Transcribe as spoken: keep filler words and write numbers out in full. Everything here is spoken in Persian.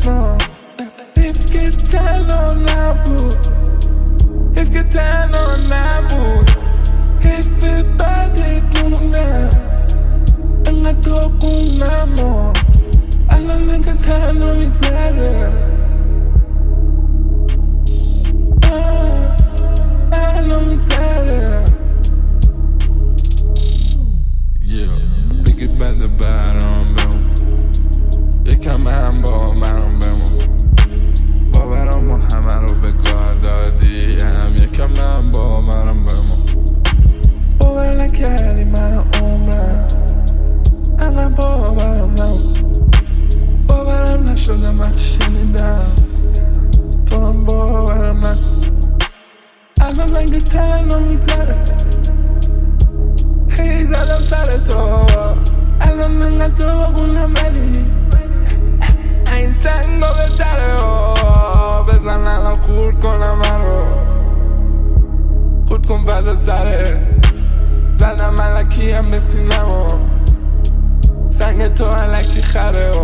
چشمام حیف که تنها نبود، حیف که تنها نبود، حیف بعدت موندم انقدر داغونم و الان انقدر تنها میگذره، الان میگذره. بگید بده برام بمون، یکم هم با منم بمون، باورم و همه رو به گاه دادی، هم یکم هم با منم بمون. باور نکردی من عمرم انقدر باورم نبود، باورم نشدم وقتی شنیدم تو هم باورم نکن. الان رنگ تنها میگذره، هی زدم سر تو، الان انقدر داغونم ولی این سنگا بهتره بزن الان خورد کنم من رو، خورد کن بعد سره زدم ملکی هم به سینم و سنگ تو علکی خره